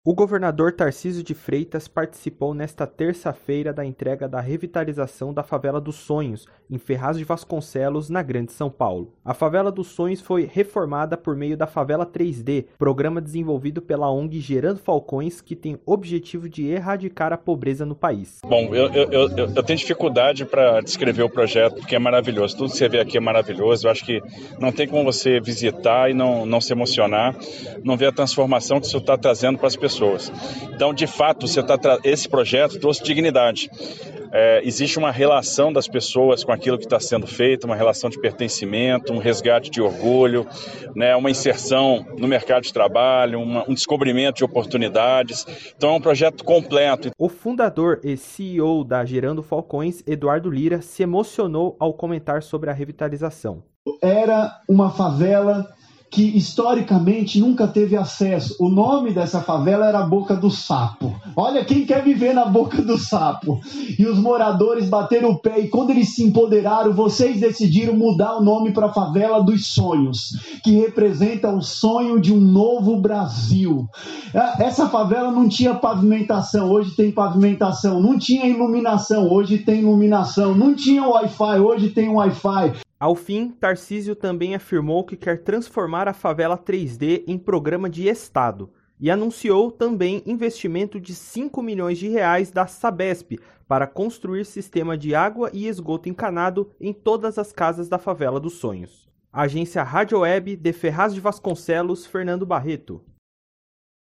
O governador Tarcísio de Freitas participou nesta terça-feira da entrega da revitalização da Favela dos Sonhos, em Ferraz de Vasconcelos, na Grande São Paulo. A Favela dos Sonhos foi reformada por meio da Favela 3D, programa desenvolvido pela ONG Gerando Falcões, que tem o objetivo de erradicar a pobreza no país. Bom, eu tenho dificuldade para descrever o projeto, porque é maravilhoso. Tudo que você vê aqui é maravilhoso. Eu acho que não tem como você visitar e não se emocionar, não ver a transformação que isso está trazendo para as pessoas. Então, de fato, esse projeto trouxe dignidade. Existe uma relação das pessoas com aquilo que está sendo feito, uma relação de pertencimento, um resgate de orgulho, né, uma inserção no mercado de trabalho, um descobrimento de oportunidades. Então, é um projeto completo. O fundador e CEO da Gerando Falcões, Eduardo Lira, se emocionou ao comentar sobre a revitalização. Era uma favela que historicamente nunca teve acesso. O nome dessa favela era Boca do Sapo. Olha, quem quer viver na Boca do Sapo? E os moradores bateram o pé, e quando eles se empoderaram, vocês decidiram mudar o nome para Favela dos Sonhos, que representa o sonho de um novo Brasil. Essa favela não tinha pavimentação, hoje tem pavimentação. Não tinha iluminação, hoje tem iluminação. Não tinha Wi-Fi, hoje tem Wi-Fi. Ao fim, Tarcísio também afirmou que quer transformar a Favela 3D em programa de Estado e anunciou também investimento de 5 milhões de reais da Sabesp para construir sistema de água e esgoto encanado em todas as casas da Favela dos Sonhos. Agência Rádio Web de Ferraz de Vasconcelos, Fernando Barreto.